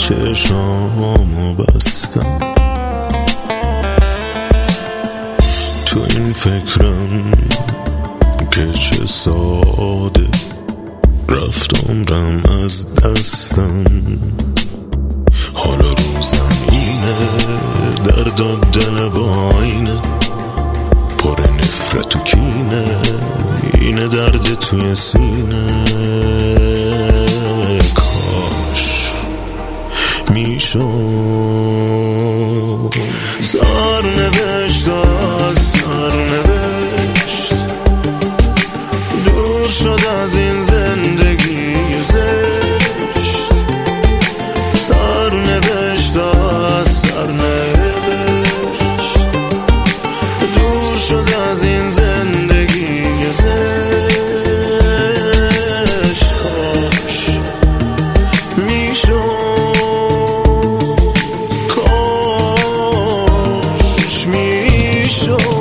چشامو بستم، تو این فکرم که چه ساده رفت عمرم از دستم. حالا رو زمینه درد و دل با آینه، پر نفرت و کینه، اینه درد توی سینه. کاش میشد سرنوشت از سرنوشت دور شد از این زندگی زشت. سرنوشت از سرنوشت دور شد از این زندگی زشت. کاش میشد، کاش میشد.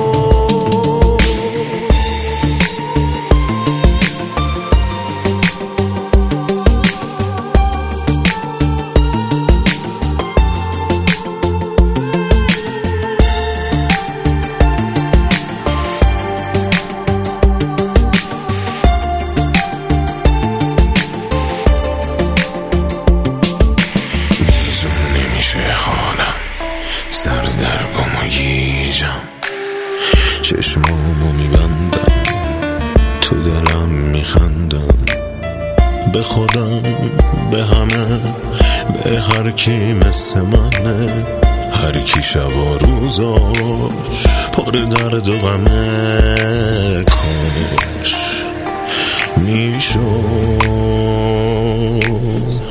حالم سر در گم و گیجم، چشمامو میبندم، تو دلم میخندم، به خودم، به همه، به هر کی مثل منه، هر کی شب و روزاش پر درد و غمه. کاش میشد